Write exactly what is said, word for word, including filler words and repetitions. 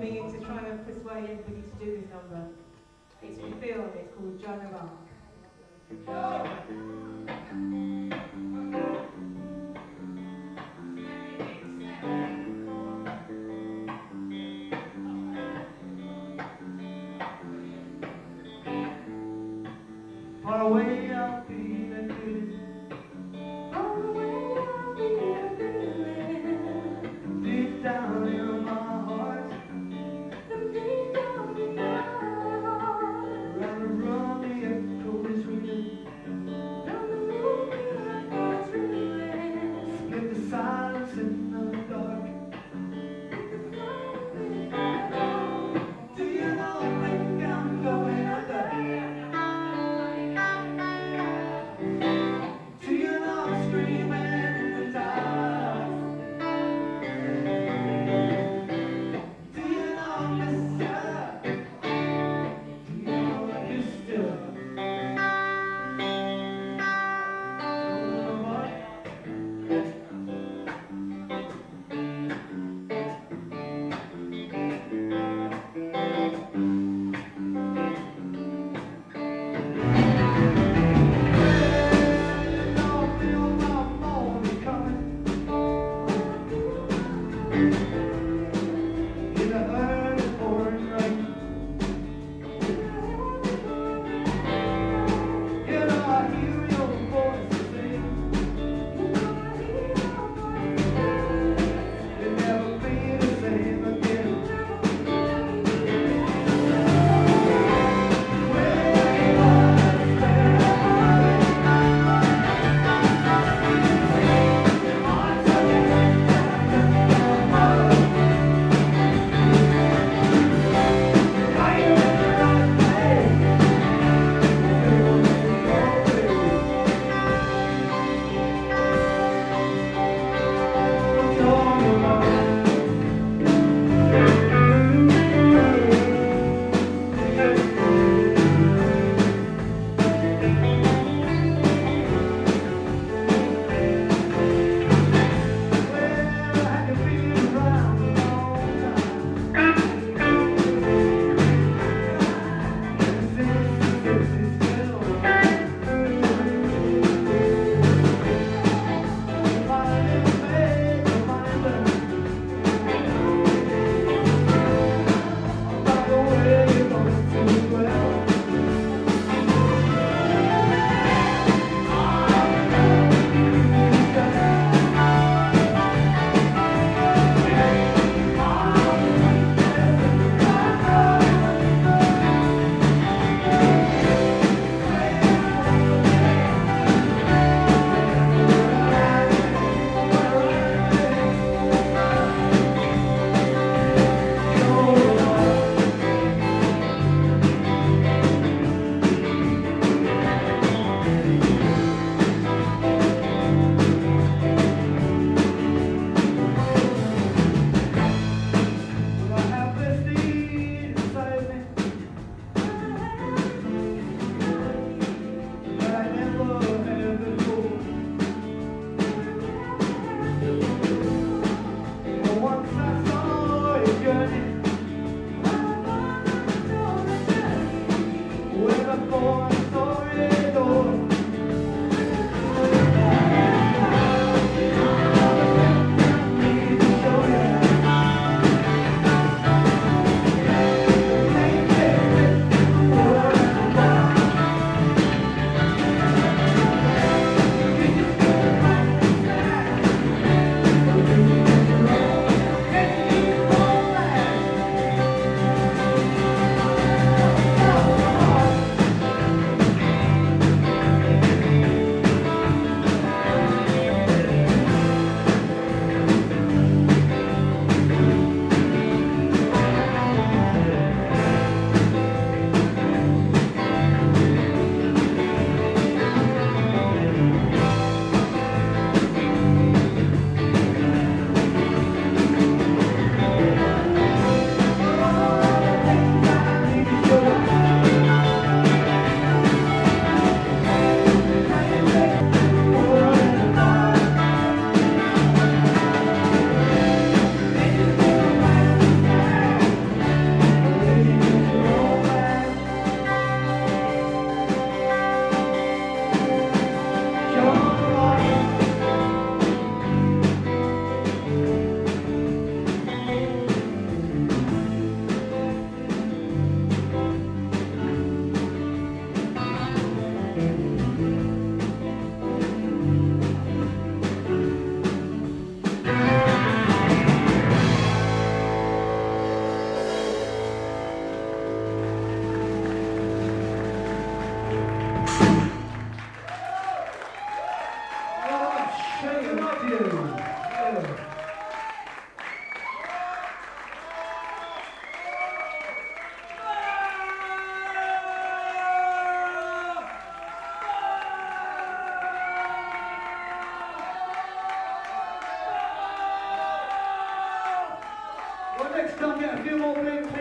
me into trying to persuade everybody to do this number. It's from film, it's called Joan of Arc. Far away I'm feeling good. Far away I'm feeling good. Deep down in my heart, Deep down in my heart. round and round the echoes ringing. Round the room the echoes ringing. Split the silence in the dark. The silence in the dark. Do you know I think I'm going under? Do you know I'm screaming in the dark? Do you know I miss you? Do you know I miss you? Don't know what? Don't feel my morning coming in a early pouring rain. You know I hear your voice sing. It'll never be the same again. Where you are, Let's all get a few more blinks.